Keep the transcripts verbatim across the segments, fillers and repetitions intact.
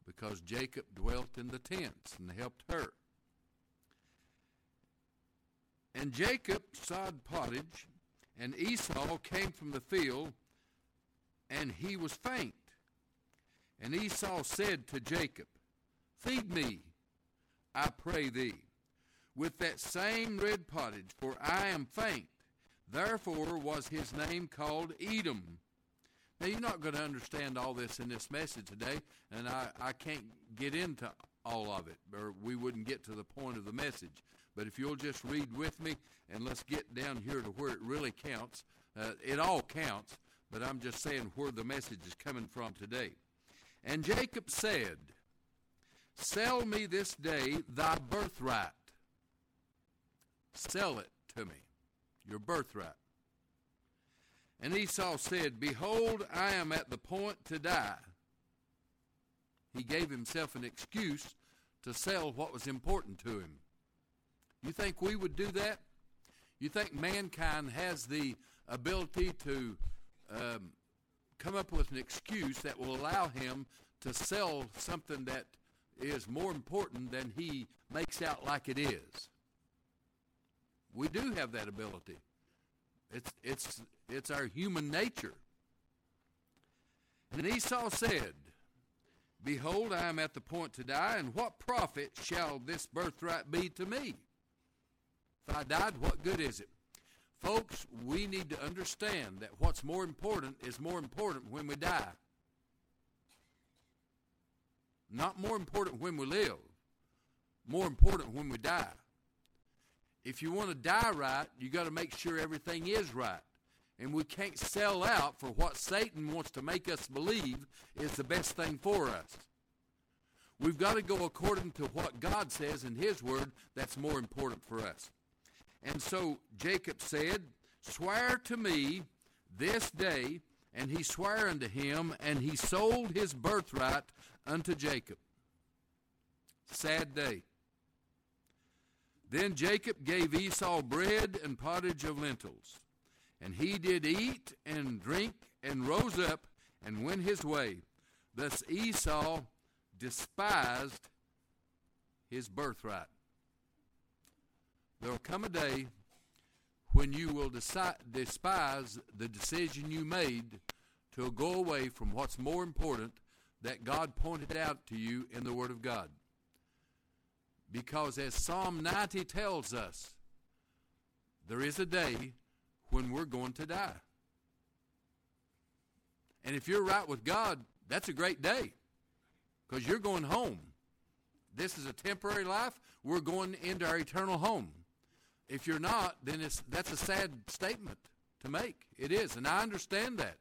because Jacob dwelt in the tents and helped her. And Jacob sowed pottage, and Esau came from the field, and he was faint. And Esau said to Jacob, Feed me, I pray thee, with that same red pottage, for I am faint. Therefore was his name called Edom. Now, you're not going to understand all this in this message today, and I, I can't get into all of it, or we wouldn't get to the point of the message. But if you'll just read with me, and let's get down here to where it really counts. Uh, it all counts, but I'm just saying where the message is coming from today. And Jacob said, Sell me this day thy birthright. Sell it to me, your birthright. And Esau said, Behold, I am at the point to die. He gave himself an excuse to sell what was important to him. You think we would do that? You think mankind has the ability to um, come up with an excuse that will allow him to sell something that is more important than he makes out like it is? We do have that ability. It's it's it's our human nature. And Esau said, Behold, I am at the point to die, and what profit shall this birthright be to me? If I died, what good is it? Folks, we need to understand that what's more important is more important when we die. Not more important when we live. More important when we die. If you want to die right, you got to make sure everything is right. And we can't sell out for what Satan wants to make us believe is the best thing for us. We've got to go according to what God says in his word that's more important for us. And so Jacob said, Swear to me this day, and he sware unto him, and he sold his birthright unto Jacob. Sad day. Then Jacob gave Esau bread and pottage of lentils. And he did eat and drink and rose up and went his way. Thus Esau despised his birthright. There will come a day when you will decide, despise the decision you made to go away from what's more important that God pointed out to you in the Word of God. Because as Psalm ninety tells us, there is a day when we're going to die. And if you're right with God, that's a great day, because you're going home. This is a temporary life. We're going into our eternal home. If you're not, then it's that's a sad statement to make. It is, and I understand that.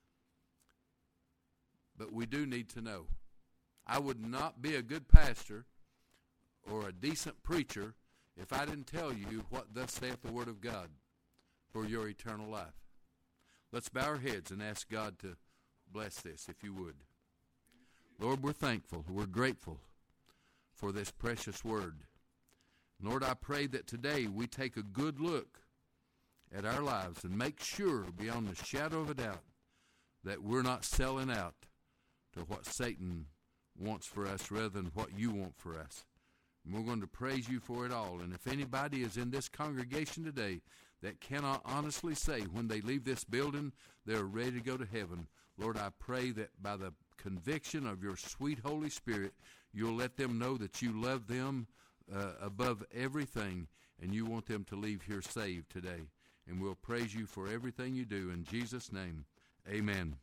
But we do need to know. I would not be a good pastor or a decent preacher if I didn't tell you what thus saith the Word of God for your eternal life. Let's bow our heads and ask God to bless this, if you would. Lord, we're thankful. We're grateful for this precious word. Lord, I pray that today we take a good look at our lives and make sure beyond the shadow of a doubt that we're not selling out to what Satan wants for us rather than what you want for us. And we're going to praise you for it all. And if anybody is in this congregation today that cannot honestly say when they leave this building they're ready to go to heaven, Lord, I pray that by the conviction of your sweet Holy Spirit, you'll let them know that you love them uh, above everything, and you want them to leave here saved today. And we'll praise you for everything you do. In Jesus' name, amen.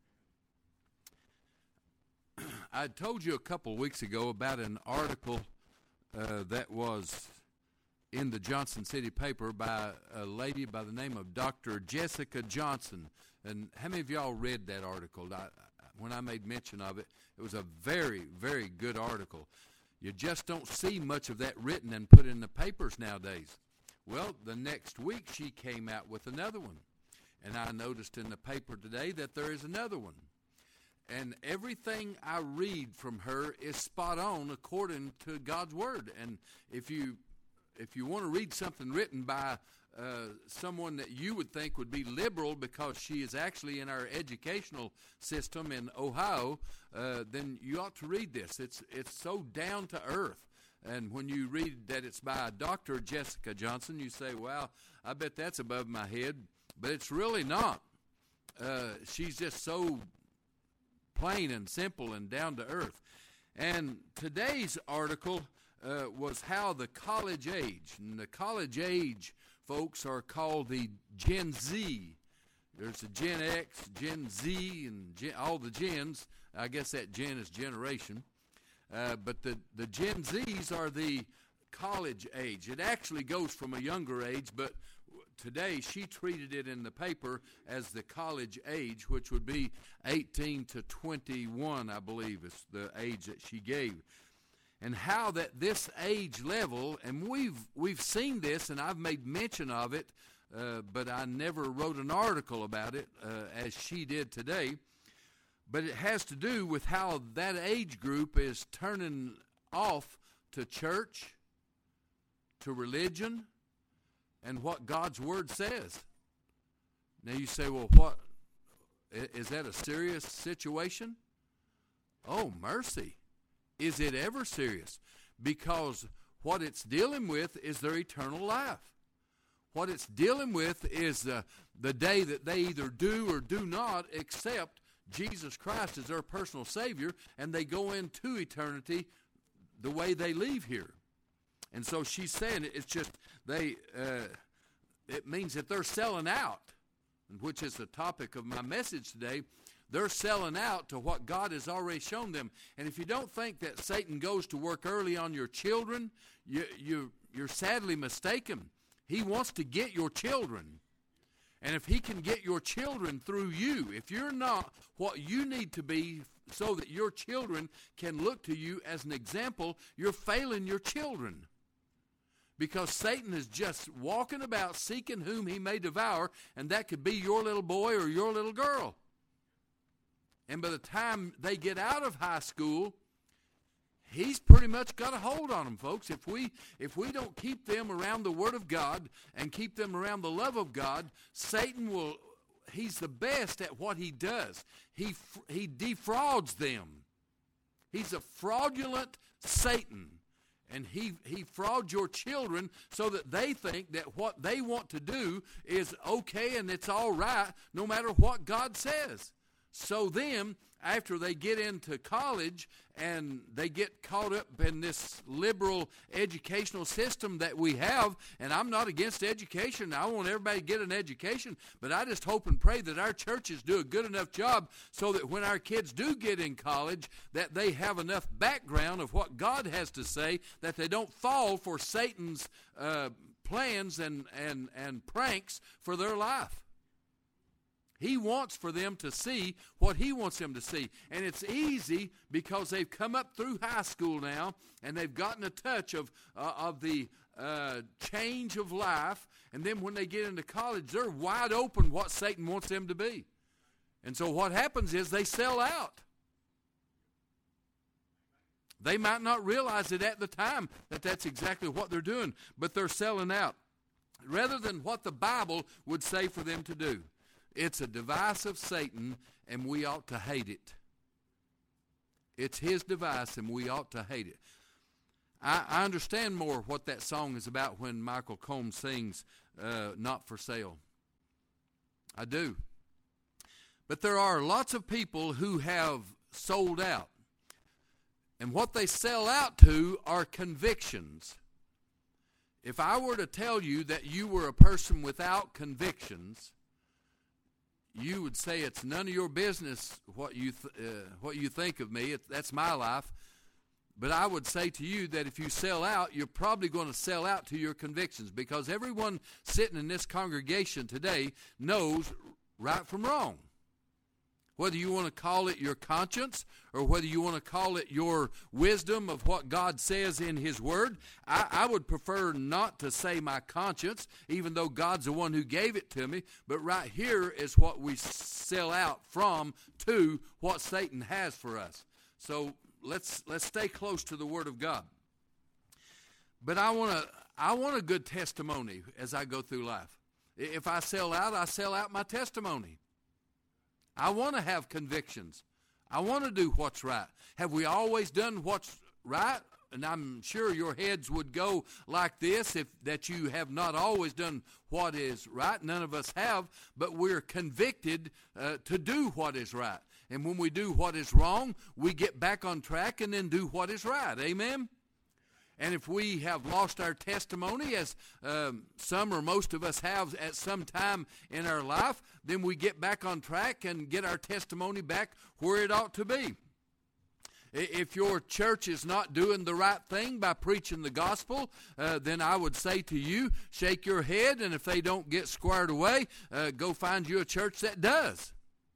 I told you a couple of weeks ago about an article uh, that was in the Johnson City paper by a lady by the name of Doctor Jessica Johnson. And how many of y'all read that article? I, when I made mention of it, it was a very, very good article. You just don't see much of that written and put in the papers nowadays. Well, the next week she came out with another one. And I noticed in the paper today that there is another one. And everything I read from her is spot on according to God's Word. And if you if you want to read something written by uh, someone that you would think would be liberal because she is actually in our educational system in Ohio, uh, then you ought to read this. It's it's so down to earth. And when you read that it's by Doctor Jessica Johnson, you say, well, I bet that's above my head. But it's really not. Uh, she's just so plain and simple and down to earth. And today's article uh, was how the college age, and the college age folks are called the Gen Z. There's the Gen X, Gen Z, and Gen, all the gens. I guess that gen is generation. Uh, but the, the Gen Zs are the college age. It actually goes from a younger age, but today she treated it in the paper as the college age, which would be eighteen to twenty-one, I believe, is the age that she gave. And how that this age level, and we've we've seen this, and I've made mention of it, uh, but I never wrote an article about it uh, as she did today. But it has to do with how that age group is turning off to church, to religion, and what God's Word says. Now you say, well, what, is that a serious situation? Oh, mercy. Is it ever serious? Because what it's dealing with is their eternal life. What it's dealing with is uh, the day that they either do or do not accept Jesus Christ as their personal Savior, and they go into eternity the way they leave here. And so she's saying it's just they. Uh, it means that they're selling out, which is the topic of my message today. They're selling out to what God has already shown them. And if you don't think that Satan goes to work early on your children, you, you, you're sadly mistaken. He wants to get your children. And if he can get your children through you, if you're not what you need to be so that your children can look to you as an example, you're failing your children. Because Satan is just walking about seeking whom he may devour, and that could be your little boy or your little girl. And by the time they get out of high school, he's pretty much got a hold on them, folks. If we if we don't keep them around the Word of God and keep them around the love of God, Satan will, he's the best at what he does. He he defrauds them. He's a fraudulent Satan. And he, he frauds your children so that they think that what they want to do is okay and it's all right no matter what God says. So then, after they get into college and they get caught up in this liberal educational system that we have, and I'm not against education. I want everybody to get an education, but I just hope and pray that our churches do a good enough job so that when our kids do get in college, that they have enough background of what God has to say, that they don't fall for Satan's uh, plans and, and, and pranks for their life. He wants for them to see what he wants them to see. And it's easy because they've come up through high school now and they've gotten a touch of, uh, of the uh, change of life. And then when they get into college, they're wide open what Satan wants them to be. And so what happens is they sell out. They might not realize it at the time that that's exactly what they're doing, but they're selling out rather than what the Bible would say for them to do. It's a device of Satan, and we ought to hate it. It's his device, and we ought to hate it. I, I understand more what that song is about when Michael Combs sings, uh, Not for Sale. I do. But there are lots of people who have sold out. And what they sell out to are convictions. If I were to tell you that you were a person without convictions, you would say it's none of your business what you th- uh, what you think of me. It, that's my life. But I would say to you that if you sell out, you're probably going to sell out to your convictions, because everyone sitting in this congregation today knows right from wrong. Whether you want to call it your conscience or whether you want to call it your wisdom of what God says in his word, I, I would prefer not to say my conscience, even though God's the one who gave it to me. But right here is what we sell out from to what Satan has for us. So let's let's stay close to the Word of God. But I want to I want a good testimony as I go through life. If I sell out, I sell out my testimony. I want to have convictions. I want to do what's right. Have we always done what's right? And I'm sure your heads would go like this, if that you have not always done what is right. None of us have, but we're convicted uh, to do what is right. And when we do what is wrong, we get back on track and then do what is right. Amen? And if we have lost our testimony, as um, some or most of us have at some time in our life, then we get back on track and get our testimony back where it ought to be. If your church is not doing the right thing by preaching the gospel, uh, then I would say to you, shake your head, and if they don't get squared away, uh, go find you a church that does.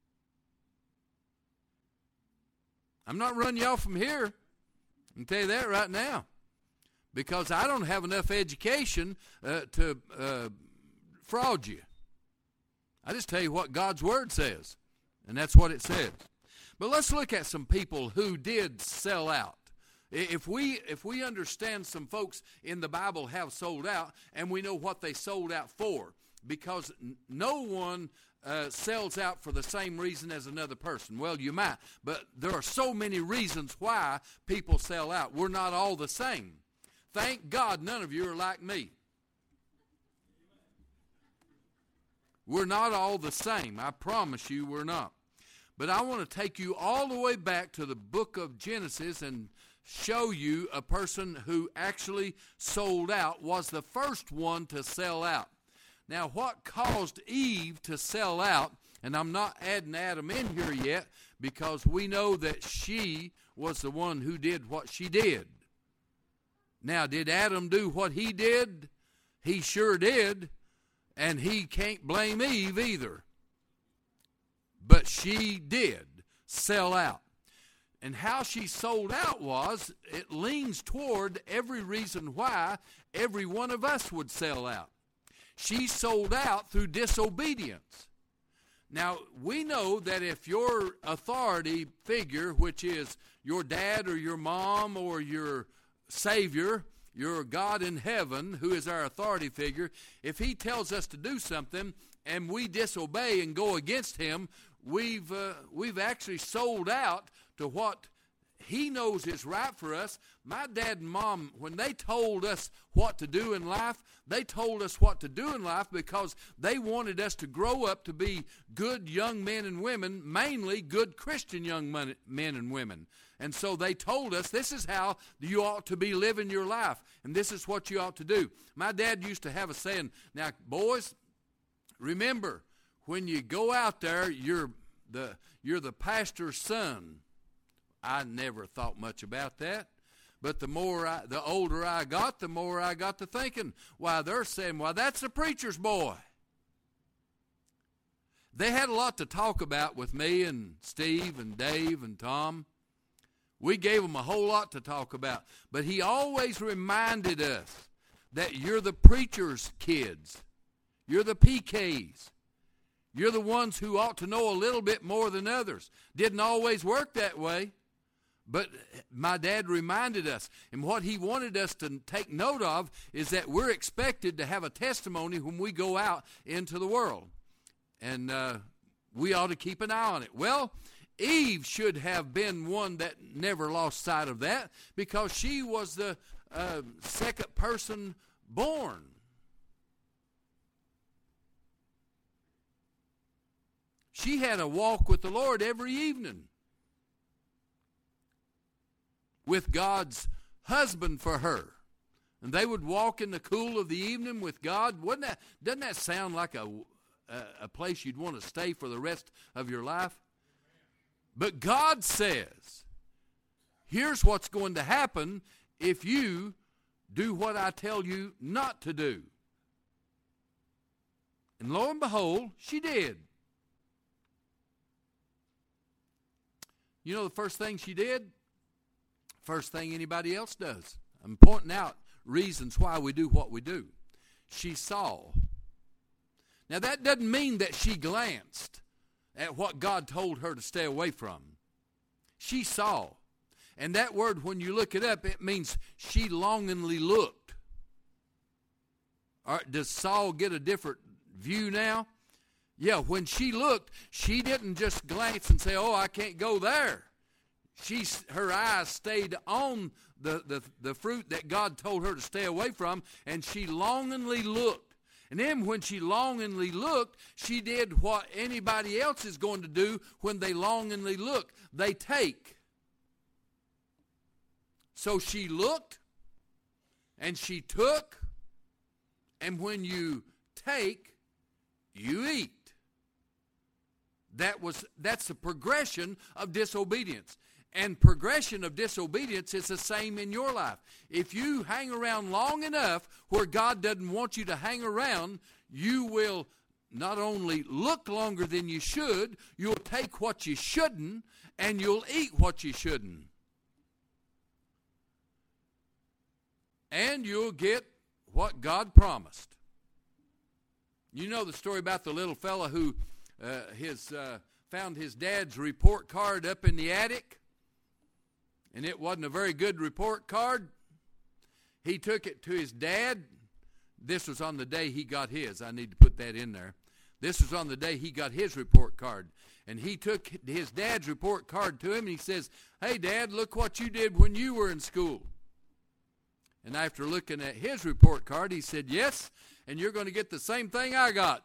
I'm not running y'all from here. I can tell you that right now. Because I don't have enough education uh, to uh, fraud you. I just tell you what God's Word says, and that's what it says. But let's look at some people who did sell out. If we if we understand some folks in the Bible have sold out, and we know what they sold out for, because no one uh, sells out for the same reason as another person. Well, you might, but there are so many reasons why people sell out. We're not all the same. Thank God none of you are like me. We're not all the same. I promise you we're not. But I want to take you all the way back to the book of Genesis and show you a person who actually sold out, was the first one to sell out. Now, what caused Eve to sell out, and I'm not adding Adam in here yet, because we know that she was the one who did what she did. Now, did Adam do what he did? He sure did, and he can't blame Eve either. But she did sell out. And how she sold out was, it leans toward every reason why every one of us would sell out. She sold out through disobedience. Now, we know that if your authority figure, which is your dad or your mom or your Savior, your God in heaven, who is our authority figure, if he tells us to do something and we disobey and go against him, we've uh, we've actually sold out to what he knows is right for us. My dad and mom, when they told us what to do in life, they told us what to do in life because they wanted us to grow up to be good young men and women, mainly good Christian young men and women. And so they told us, this is how you ought to be living your life, and this is what you ought to do. My dad used to have a saying, now, boys, remember, when you go out there, you're the you're the pastor's son. I never thought much about that. But the more I, the older I got, the more I got to thinking, why, they're saying, well, that's the preacher's boy. They had a lot to talk about with me and Steve and Dave and Tom. We gave them a whole lot to talk about. But he always reminded us that you're the preacher's kids. You're the P Ks. You're the ones who ought to know a little bit more than others. Didn't always work that way. But my dad reminded us, and what he wanted us to take note of is that we're expected to have a testimony when we go out into the world. And uh, we ought to keep an eye on it. Well, Eve should have been one that never lost sight of that, because she was the uh, second person born. She had a walk with the Lord every evening, with God's husband for her. And they would walk in the cool of the evening with God. Wouldn't that, doesn't that sound like a, a, a place you'd want to stay for the rest of your life? But God says, here's what's going to happen if you do what I tell you not to do. And lo and behold, she did. You know the first thing she did? First thing anybody else does. I'm pointing out reasons why we do what we do. She saw. Now that doesn't mean that she glanced at what God told her to stay away from. She saw. And that word, when you look it up, it means she longingly looked. Or does Saul get a different view now? Yeah, when she looked, she didn't just glance and say, oh, I can't go there. She, her eyes stayed on the, the, the fruit that God told her to stay away from, and she longingly looked. And then when she longingly looked, she did what anybody else is going to do when they longingly look. They take. So she looked, and she took, and when you take, you eat. That was that's the progression of disobedience. And progression of disobedience is the same in your life. If you hang around long enough where God doesn't want you to hang around, you will not only look longer than you should, you'll take what you shouldn't, and you'll eat what you shouldn't. And you'll get what God promised. You know the story about the little fella who uh, his uh, found his dad's report card up in the attic, and it wasn't a very good report card. He took it to his dad. This was on the day he got his. I need to put that in there. This was on the day he got his report card. And he took his dad's report card to him, and he says, hey, Dad, look what you did when you were in school. And after looking at his report card, he said, yes, and you're going to get the same thing I got.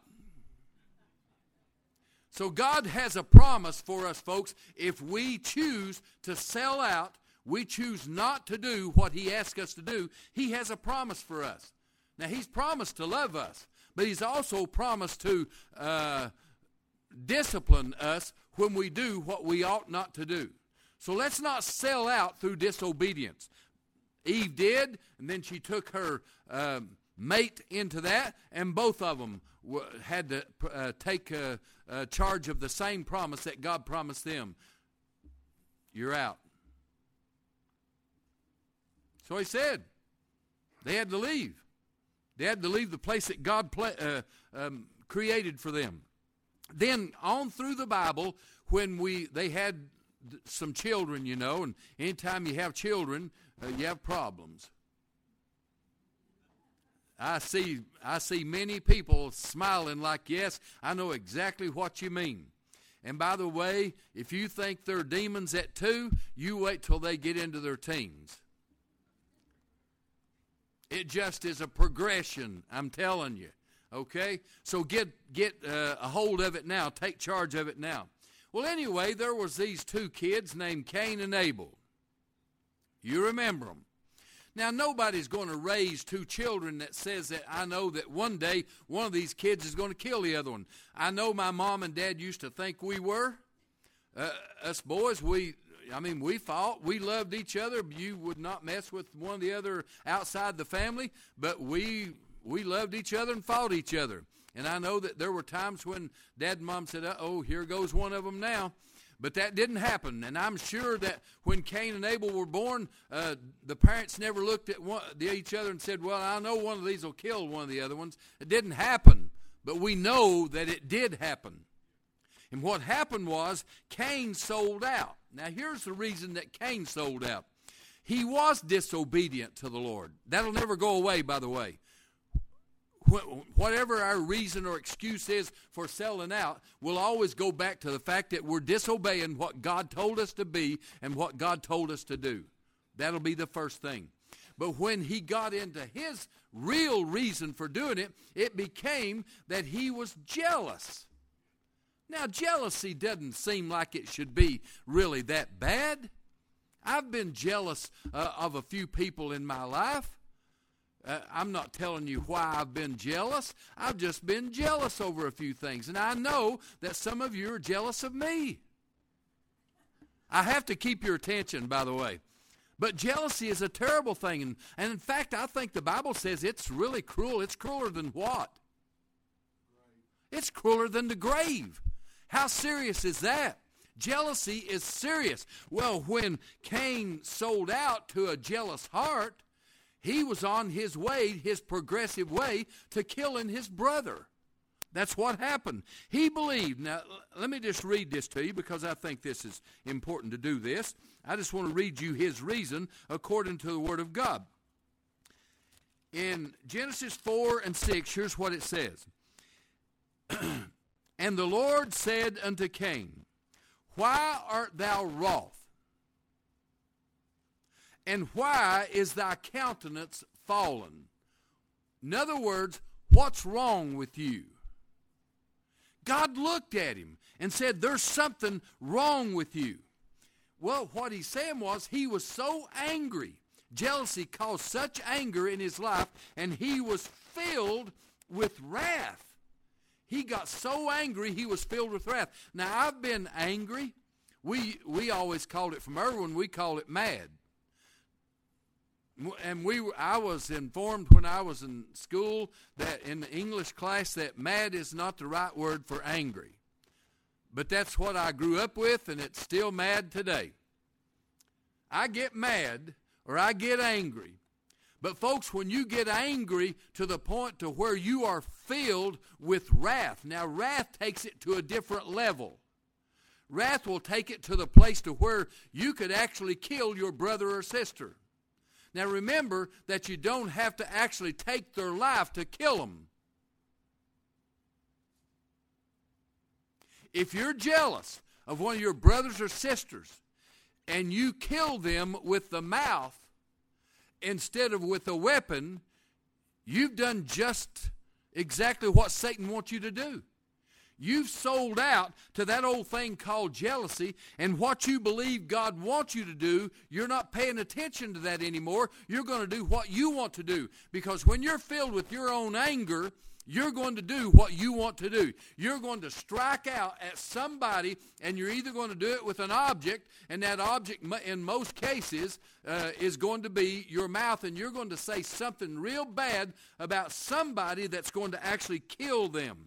So God has a promise for us, folks. If we choose to sell out, we choose not to do what he asks us to do, he has a promise for us. Now, he's promised to love us, but he's also promised to uh, discipline us when we do what we ought not to do. So let's not sell out through disobedience. Eve did, and then she took her um, mate into that, and both of them w- had to uh, take uh, uh, charge of the same promise that God promised them. You're out. So he said they had to leave. They had to leave the place that God play, uh, um, created for them. Then on through the Bible, when we they had some children, you know, and anytime you have children, uh, you have problems. I see I see many people smiling like, yes, I know exactly what you mean. And by the way, if you think they're demons at two, you wait till they get into their teens. It just is a progression, I'm telling you. Okay? So get get uh, a hold of it now. Take charge of it now. Well, anyway, there was these two kids named Cain and Abel. You remember them. Now, nobody's going to raise two children that says that I know that one day one of these kids is going to kill the other one. I know my mom and dad used to think we were. Uh, us boys, we, I mean, we fought. We loved each other. You would not mess with one of the other outside the family, but we we loved each other and fought each other. And I know that there were times when Dad and Mom said, uh-oh, here goes one of them now. But that didn't happen. And I'm sure that when Cain and Abel were born, uh, the parents never looked at one, each other and said, well, I know one of these will kill one of the other ones. It didn't happen. But we know that it did happen. And what happened was Cain sold out. Now, here's the reason that Cain sold out. He was disobedient to the Lord. That'll never go away, by the way. Whatever our reason or excuse is for selling out, we'll always go back to the fact that we're disobeying what God told us to be and what God told us to do. That'll be the first thing. But when he got into his real reason for doing it, it became that he was jealous. Now, jealousy doesn't seem like it should be really that bad. I've been jealous uh, of a few people in my life. Uh, I'm not telling you why I've been jealous. I've just been jealous over a few things. And I know that some of you are jealous of me. I have to keep your attention, by the way. But jealousy is a terrible thing. And, and in fact, I think the Bible says it's really cruel. It's crueler than what? It's crueler than the grave. How serious is that? Jealousy is serious. Well, when Cain sold out to a jealous heart, he was on his way, his progressive way, to killing his brother. That's what happened. He believed. Now, let me just read this to you because I think this is important to do this. I just want to read you his reason according to the Word of God. In Genesis four and six, here's what it says. And the Lord said unto Cain, why art thou wroth? And why is thy countenance fallen? In other words, what's wrong with you? God looked at him and said, there's something wrong with you. Well, what he's saying was he was so angry. Jealousy caused such anger in his life, and he was filled with wrath. He got so angry, he was filled with wrath. Now, I've been angry. We we always called it, from Irwin, we call it mad. And we I was informed when I was in school that in the English class that mad is not the right word for angry. But that's what I grew up with, and it's still mad today. I get mad or I get angry. But folks, when you get angry to the point to where you are filled with wrath, now wrath takes it to a different level. Wrath will take it to the place to where you could actually kill your brother or sister. Now remember that you don't have to actually take their life to kill them. If you're jealous of one of your brothers or sisters and you kill them with the mouth instead of with a weapon, you've done just exactly what Satan wants you to do. You've sold out to that old thing called jealousy, and what you believe God wants you to do, you're not paying attention to that anymore. You're going to do what you want to do, because when you're filled with your own anger, you're going to do what you want to do. You're going to strike out at somebody, and you're either going to do it with an object, and that object in most cases uh, is going to be your mouth, and you're going to say something real bad about somebody that's going to actually kill them.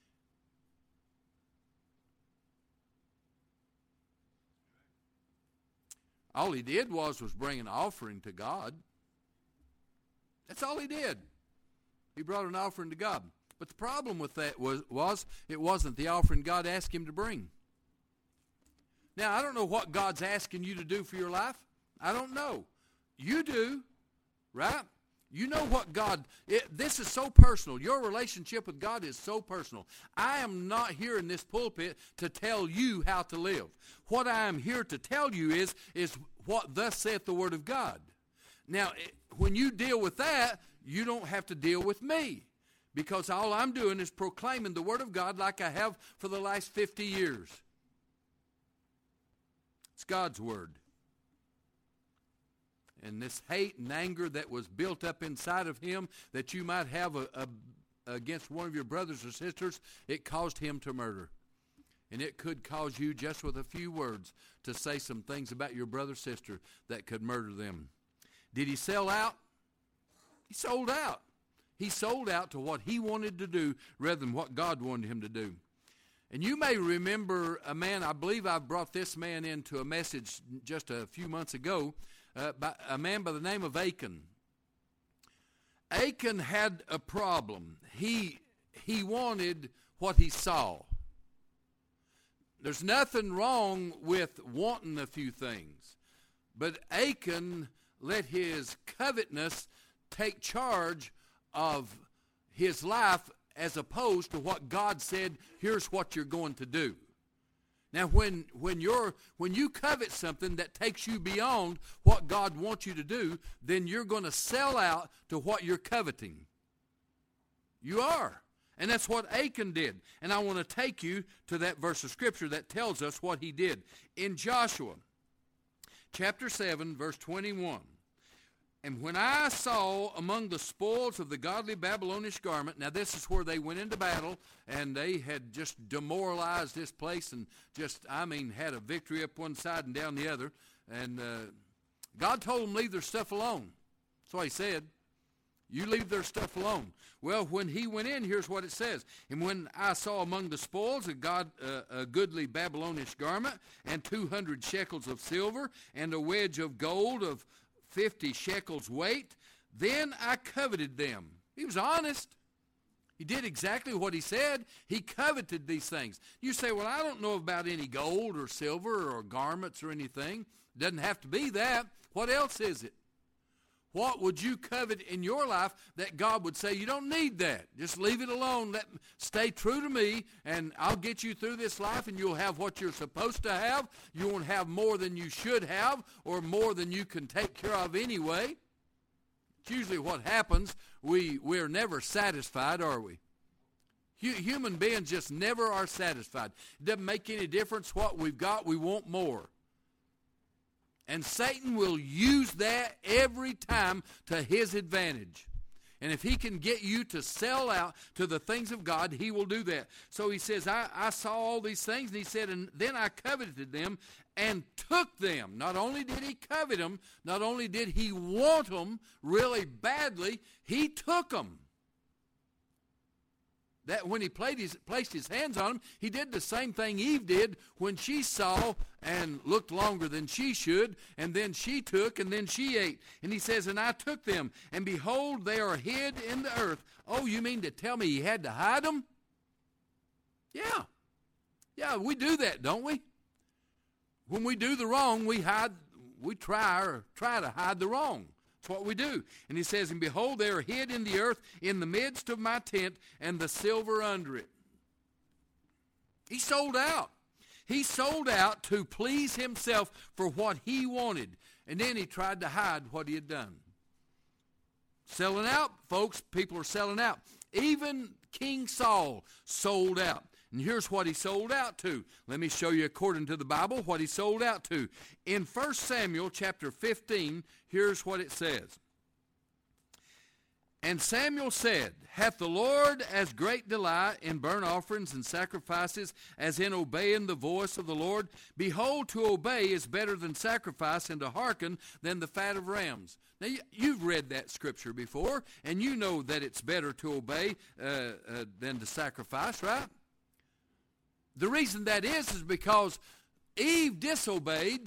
All he did was was bring an offering to God. That's all he did. He brought an offering to God. But the problem with that was, was it wasn't the offering God asked him to bring. Now, I don't know what God's asking you to do for your life. I don't know. You do, right? You know what God, it, this is so personal. Your relationship with God is so personal. I am not here in this pulpit to tell you how to live. What I am here to tell you is, is what thus saith the Word of God. Now, when you deal with that, you don't have to deal with me, because all I'm doing is proclaiming the Word of God like I have for the last fifty years. It's God's Word. And this hate and anger that was built up inside of him that you might have a, a, against one of your brothers or sisters, it caused him to murder. And it could cause you, just with a few words, to say some things about your brother or sister that could murder them. Did he sell out? He sold out. He sold out to what he wanted to do rather than what God wanted him to do. And you may remember a man, I believe I brought this man into a message just a few months ago, Uh, by a man by the name of Achan. Achan had a problem. He he wanted what he saw. There's nothing wrong with wanting a few things, but Achan let his covetousness take charge of his life as opposed to what God said, here's what you're going to do. Now, when when you're when you covet something that takes you beyond what God wants you to do, then you're going to sell out to what you're coveting. You are. And that's what Achan did. And I want to take you to that verse of Scripture that tells us what he did. In Joshua chapter seven, verse twenty-one. And when I saw among the spoils of the godly Babylonish garment, now this is where they went into battle, and they had just demoralized this place and just, I mean, had a victory up one side and down the other. And uh, God told them, leave their stuff alone. That's what he said. You leave their stuff alone. Well, when he went in, here's what it says. And when I saw among the spoils a, God, uh, a goodly Babylonish garment, and two hundred shekels of silver, and a wedge of gold of fifty shekels weight, then I coveted them. He was honest. He did exactly what he said. He coveted these things. You say, well, I don't know about any gold or silver or garments or anything. It doesn't have to be that. What else is it? What would you covet in your life that God would say, you don't need that. Just leave it alone. Let, stay true to me, and I'll get you through this life, and you'll have what you're supposed to have. You won't have more than you should have or more than you can take care of anyway. It's usually what happens. We, we're never satisfied, are we? Human beings just never are satisfied. It doesn't make any difference what we've got. We want more. And Satan will use that every time to his advantage. And if he can get you to sell out to the things of God, he will do that. So he says, I, I saw all these things, and he said, and then I coveted them and took them. Not only did he covet them, not only did he want them really badly, he took them. That when he played his, placed his hands on him, he did the same thing Eve did when she saw and looked longer than she should, and then she took, and then she ate. And he says, and I took them, and behold, they are hid in the earth. Oh, you mean to tell me he had to hide them? Yeah. Yeah, we do that, don't we? When we do the wrong, we hide, we try or try to hide the wrong. That's what we do. And he says, and behold, they are hid in the earth in the midst of my tent, and the silver under it. He sold out. He sold out to please himself for what he wanted. And then he tried to hide what he had done. Selling out, folks, people are selling out. Even King Saul sold out. And here's what he sold out to. Let me show you, according to the Bible, what he sold out to. In First Samuel chapter fifteen, here's what it says. And Samuel said, hath the Lord as great delight in burnt offerings and sacrifices as in obeying the voice of the Lord? Behold, to obey is better than sacrifice, and to hearken than the fat of rams. Now, you've read that scripture before, and you know that it's better to obey uh, uh, than to sacrifice, right? The reason that is is because Eve disobeyed,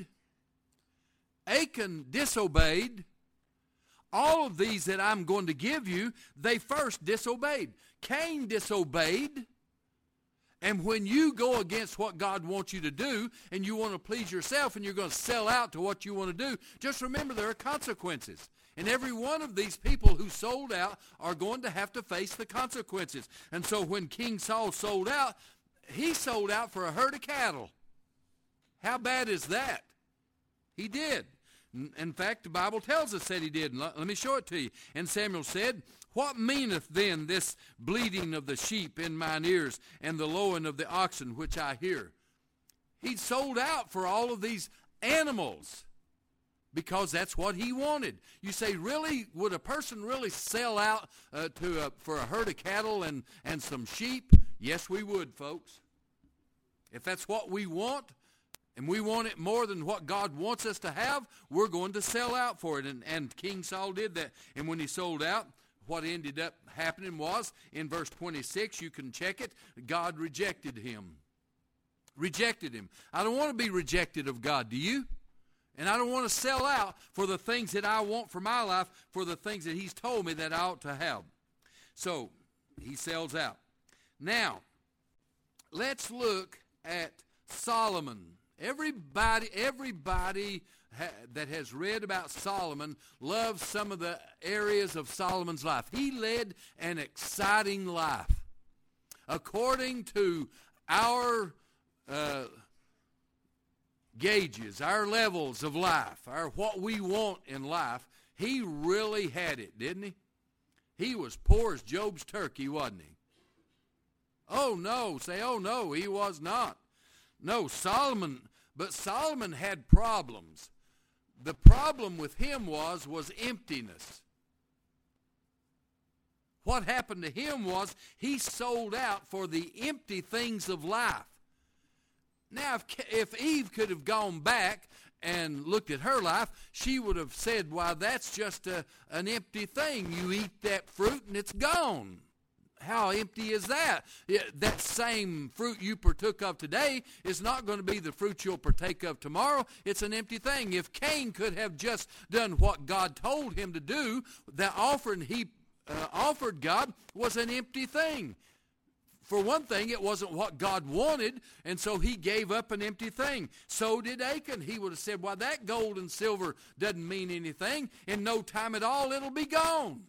Achan disobeyed. All of these that I'm going to give you, they first disobeyed. Cain disobeyed. And when you go against what God wants you to do, and you want to please yourself, and you're going to sell out to what you want to do, just remember there are consequences. And every one of these people who sold out are going to have to face the consequences. And so when King Saul sold out, he sold out for a herd of cattle. How bad is that? He did. In fact, the Bible tells us that he did. Let me show it to you. And Samuel said, what meaneth then this bleating of the sheep in mine ears, and the lowing of the oxen which I hear? He'd sold out for all of these animals because that's what he wanted. You say, really? Would a person really sell out uh, to a, for a herd of cattle and, and some sheep? Yes, we would, folks. If that's what we want, and we want it more than what God wants us to have, we're going to sell out for it. And, and King Saul did that. And when he sold out, what ended up happening was, in verse twenty-six, you can check it, God rejected him. Rejected him. I don't want to be rejected of God, do you? And I don't want to sell out for the things that I want for my life, for the things that he's told me that I ought to have. So, he sells out. Now, let's look at Solomon. Everybody, everybody ha- that has read about Solomon loves some of the areas of Solomon's life. He led an exciting life. According to our uh, gauges, our levels of life, our what we want in life, he really had it, didn't he? He was poor as Job's turkey, wasn't he? Oh, no. Say, oh, no, he was not. No, Solomon, but Solomon had problems. The problem with him was, was emptiness. What happened to him was he sold out for the empty things of life. Now, if, if Eve could have gone back and looked at her life, she would have said, well, that's just a, an empty thing. You eat that fruit and it's gone. How empty is that? That same fruit you partook of today is not going to be the fruit you'll partake of tomorrow. It's an empty thing. If Cain could have just done what God told him to do, the offering he uh, offered God was an empty thing. For one thing, it wasn't what God wanted, and so he gave up an empty thing. So did Achan. He would have said, well, that gold and silver doesn't mean anything. In no time at all, it'll be gone.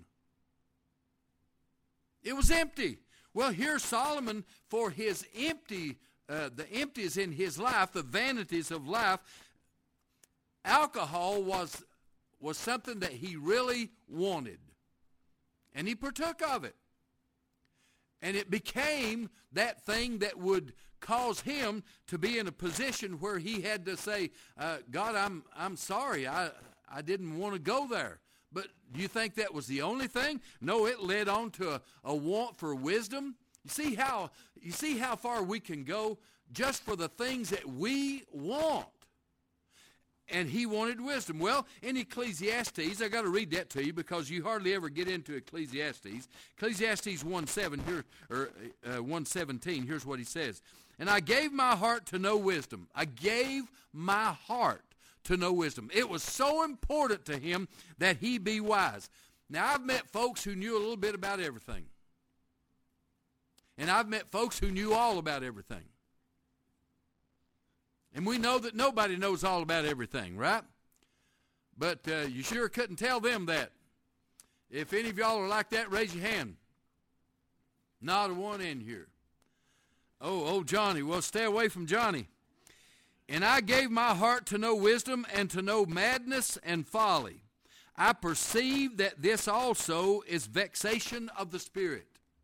It was empty. Well, here's Solomon for his empty, uh, the empties in his life, the vanities of life. Alcohol was, was something that he really wanted, and he partook of it. And it became that thing that would cause him to be in a position where he had to say, uh, God, I'm I'm sorry. I, I didn't want to go there. But do you think that was the only thing? No, it led on to a, a want for wisdom. You see how you see how far we can go just for the things that we want. And he wanted wisdom. Well, in Ecclesiastes, I got to read that to you because you hardly ever get into Ecclesiastes. Ecclesiastes one seven here, or uh, one seventeen. Here's what he says: "And I gave my heart to know wisdom. I gave my heart to know wisdom." It was so important to him that he be wise. Now, I've met folks who knew a little bit about everything, and I've met folks who knew all about everything. And we know that nobody knows all about everything, right? But uh, you sure couldn't tell them that. If any of y'all are like that, raise your hand. Not a one in here. Oh, oh, Johnny. Well, stay away from Johnny. "And I gave my heart to know wisdom and to know madness and folly. I perceive that this also is vexation of the spirit."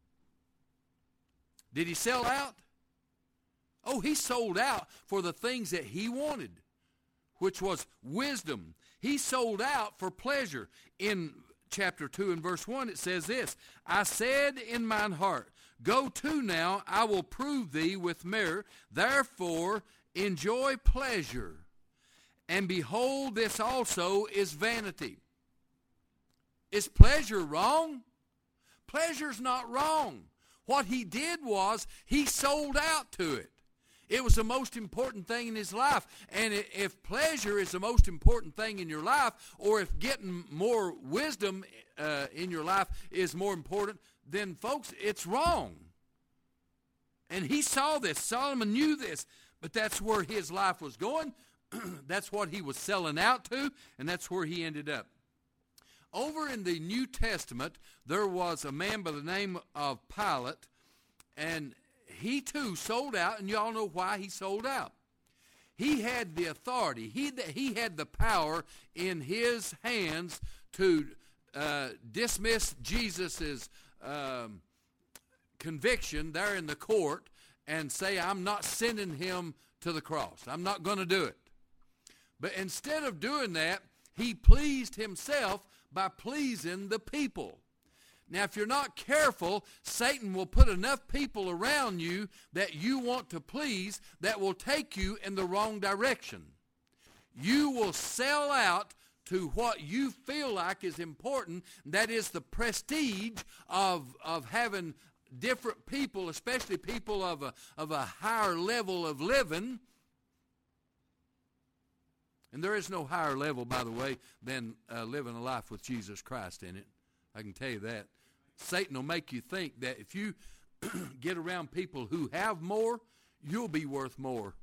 Did he sell out? Oh, he sold out for the things that he wanted, which was wisdom. He sold out for pleasure. In chapter two and verse one, it says this: "I said in mine heart, go to now, I will prove thee with mirror. Therefore enjoy pleasure. And behold, this also is vanity." Is pleasure wrong? Pleasure's not wrong. What he did was he sold out to it. It was the most important thing in his life. And if pleasure is the most important thing in your life, or if getting more wisdom uh, in your life is more important, then, folks, it's wrong. And he saw this. Solomon knew this. But that's where his life was going. That's what he was selling out to, and that's where he ended up. Over in the New Testament, there was a man by the name of Pilate, and he too sold out, and y'all know why he sold out. He had the authority. He, he had the power in his hands to uh, dismiss Jesus' um, conviction there in the court and say, I'm not sending him to the cross. I'm not going to do it. But instead of doing that, he pleased himself by pleasing the people. Now, if you're not careful, Satan will put enough people around you that you want to please that will take you in the wrong direction. You will sell out to what you feel like is important. That is the prestige of, of having different people, especially people of a, of a higher level of living. And there is no higher level, by the way, than uh, living a life with Jesus Christ in it. I can tell you that. Satan will make you think that if you get around people who have more, you'll be worth more.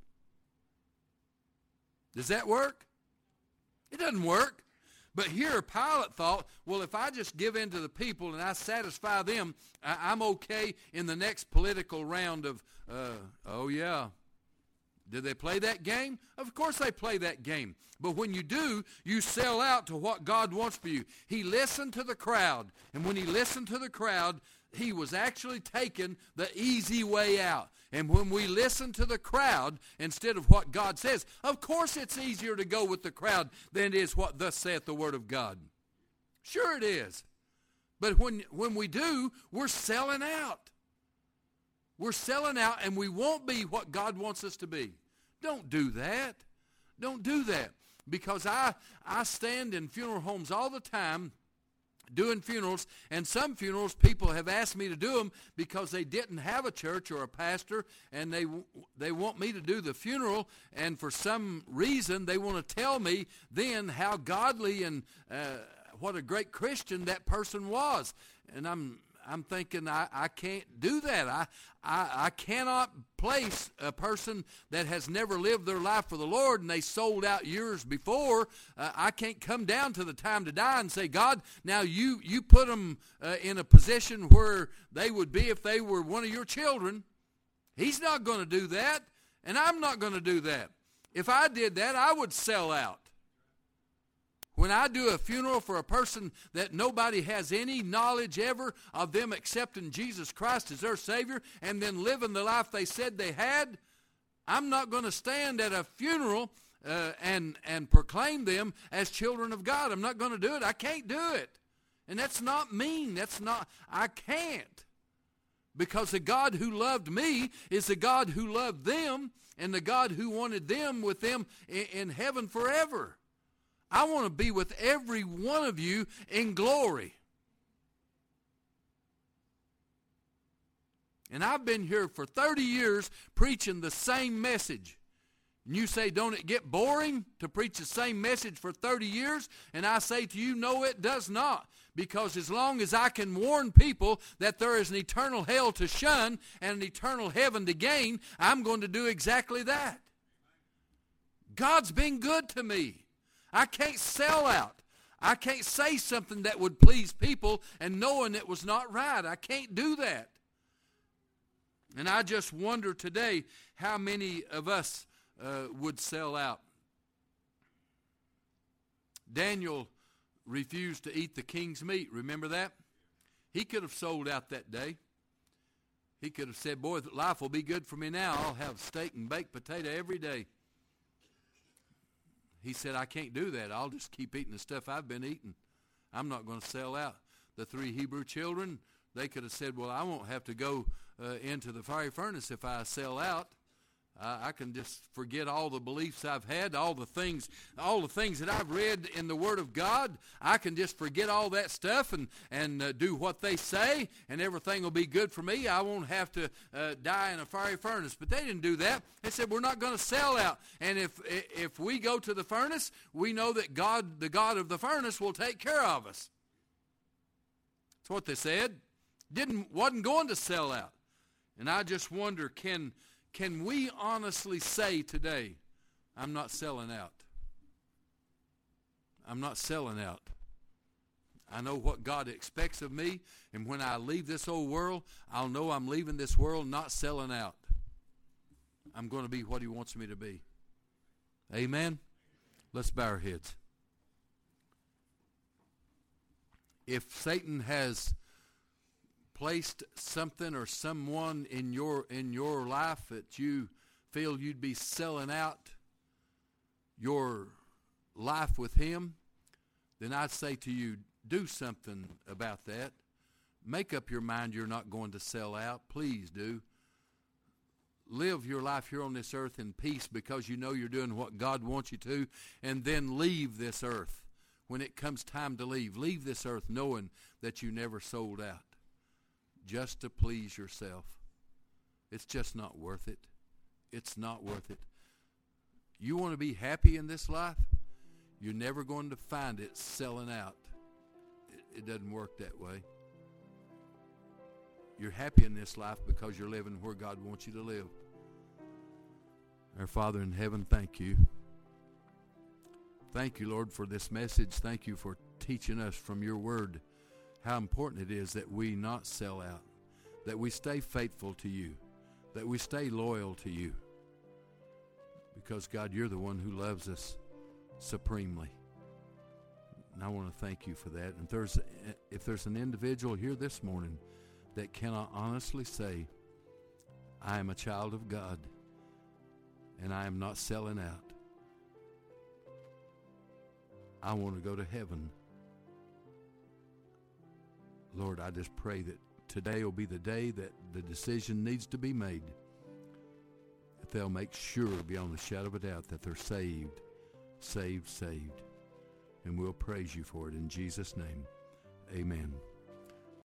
Does that work? It doesn't work. But here Pilate thought, well, if I just give in to the people and I satisfy them, I- I'm okay in the next political round of, uh, oh yeah. Did they play that game? Of course they play that game. But when you do, you sell out to what God wants for you. He listened to the crowd. And when he listened to the crowd, he was actually taking the easy way out. And when we listen to the crowd instead of what God says, of course it's easier to go with the crowd than it is what thus saith the word of God. Sure it is. But when, when we do, we're selling out. We're selling out, and we won't be what God wants us to be. Don't do that. Don't do that. Because I, I stand in funeral homes all the time doing funerals, and some funerals people have asked me to do them because they didn't have a church or a pastor, and they they want me to do the funeral, and for some reason they want to tell me then how godly and uh, what a great Christian that person was. And I'm I'm thinking I, I can't do that. I, I I cannot place a person that has never lived their life for the Lord and they sold out years before. Uh, I can't come down to the time to die and say, God, now you, you put them uh, in a position where they would be if they were one of your children. He's not going to do that, and I'm not going to do that. If I did that, I would sell out. When I do a funeral for a person that nobody has any knowledge ever of them accepting Jesus Christ as their Savior and then living the life they said they had, I'm not going to stand at a funeral uh, and, and proclaim them as children of God. I'm not going to do it. I can't do it. And that's not mean. That's not, I can't. Because the God who loved me is the God who loved them and the God who wanted them with them in, in heaven forever. I want to be with every one of you in glory. And I've been here for thirty years preaching the same message. And you say, don't it get boring to preach the same message for thirty years? And I say to you, no, it does not. Because as long as I can warn people that there is an eternal hell to shun and an eternal heaven to gain, I'm going to do exactly that. God's been good to me. I can't sell out. I can't say something that would please people and knowing it was not right. I can't do that. And I just wonder today how many of us uh, would sell out. Daniel refused to eat the king's meat. Remember that? He could have sold out that day. He could have said, boy, life will be good for me now. I'll have steak and baked potato every day. He said, I can't do that. I'll just keep eating the stuff I've been eating. I'm not going to sell out. The three Hebrew children, they could have said, well, I won't have to go uh, into the fiery furnace if I sell out. Uh, I can just forget all the beliefs I've had, all the things, all the things that I've read in the Word of God. I can just forget all that stuff and and uh, do what they say, and everything will be good for me. I won't have to uh, die in a fiery furnace. But they didn't do that. They said, we're not going to sell out. And if if we go to the furnace, we know that God, the God of the furnace, will take care of us. That's what they said. Didn't wasn't going to sell out. And I just wonder, can. Can we honestly say today, I'm not selling out? I'm not selling out. I know what God expects of me, and when I leave this old world, I'll know I'm leaving this world not selling out. I'm going to be what He wants me to be. Amen? Let's bow our heads. If Satan has placed something or someone in your in your life that you feel you'd be selling out your life with him, then I'd say to you, do something about that. Make up your mind you're not going to sell out. Please do. Live your life here on this earth in peace because you know you're doing what God wants you to, and then leave this earth when it comes time to leave. Leave this earth knowing that you never sold out just to please yourself. It's just not worth it. It's not worth it. You want to be happy in this life? You're never going to find it selling out. It, it doesn't work that way. You're happy in this life because you're living where God wants you to live. Our Father in heaven, thank you. Thank you, Lord, for this message. Thank you for teaching us from your word how important it is that we not sell out, that we stay faithful to you, that we stay loyal to you. Because, God, you're the one who loves us supremely. And I want to thank you for that. And if there's, if there's an individual here this morning that cannot honestly say, I am a child of God and I am not selling out, I want to go to heaven. Lord, I just pray that today will be the day that the decision needs to be made. That they'll make sure beyond the shadow of a doubt that they're saved, saved, saved. And we'll praise you for it in Jesus' name. Amen.